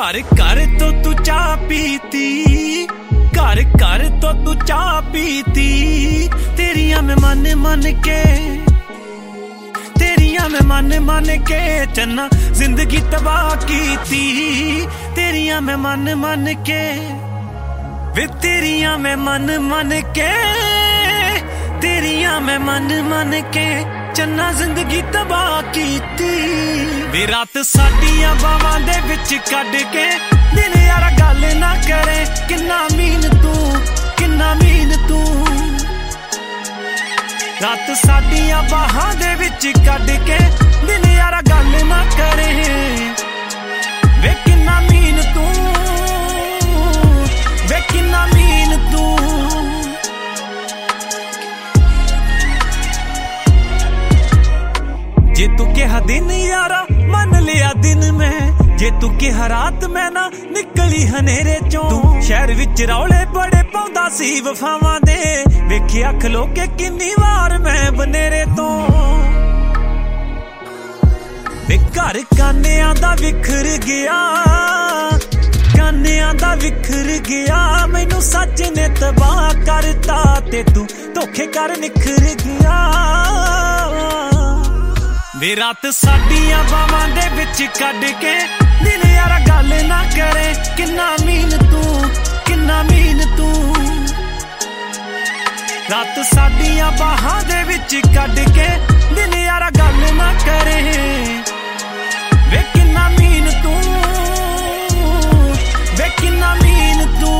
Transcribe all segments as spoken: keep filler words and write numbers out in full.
घर घर तो तू चाह पीती, घर घर तो तू चाह पीती, तेरिया मैं मन मन के, तेरिया मैं मन मन के चन्ना जिंदगी तबाह कीती, तेरिया मैं मन मन के, वे तेरिया मैं मन मन के, तेरिया मैं मन मन के चन्ना जिंदगी तबाह कीती। वे रात साडियां बावां दे विच कढ के दिल यारा गल ना करे, किन्ना मीन तू किन्ना मीन तू, रात साडियां बाहां दे विच कढ के दिल यारा गल ना करे, वे किन्ना मीन तू, वे किन्ना मीन तू। जे तू कहा दिन यारा मन लिया दिन में, जे तू कहा रात मैं ना निकली हनेरे चों, तू शहर विच रौले बड़े पाउंदा सी वफावां दे, वेखिया खलो के किन्नी वार मैं बनेरे तो, वे घर कानियां दा विखर गया, कानियां दा विखर गया, मैनू सच ने तबाह करता ते तू धोखे कर निखर गया। वे रात साडियां बावां दे विच कढ के दिल यारा गल ना करे, किन्ना मीन तू किन्ना मीन तू, रात साडियां बाहां दे विच कढ के दिल यारा गल ना करे, वे किन्ना मीन तू, वे किन्ना मीन तू।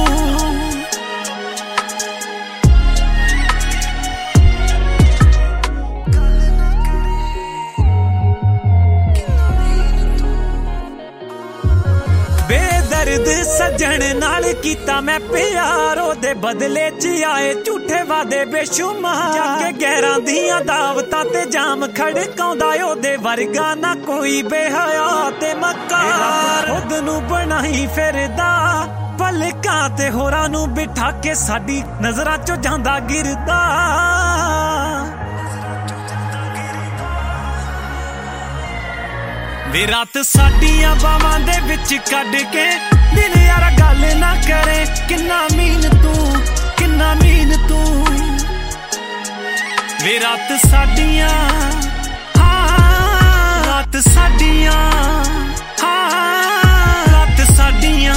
बेदर्द सजन नाल कीता मैं प्यार, ओदे बदले च आए झूठे वादे बेशुमार, जाके गैरां दियां दावतां ते जाम खड़काउंदा, ओदे वर्गा ना कोई बेहया ते मक्कार, खुद नूं बनाई फिरदा पलकां ते होरां नूं बिठा के साडी नज़रां चों जांदा गिरदा। वे रात साडियां बावां दे विच कढ के दिल यारा गल ना करे, किन्ना मीन तू किन्ना मीन तू, वे रात साडियां हाँ रात साडियां हाँ रात साडियां,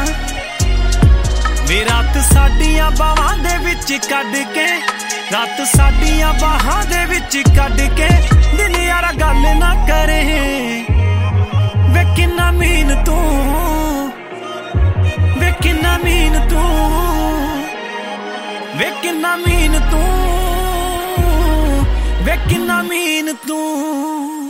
वे रात साडियां बावां दे विच कढ के, रात साडियां बाहां दे विच कढ के दिल यारा गल ना करे, वे किन्ना मीन तू, वे किन्ना मीन तू, वे किन्ना मीन तू, वे किन्ना मीन तू।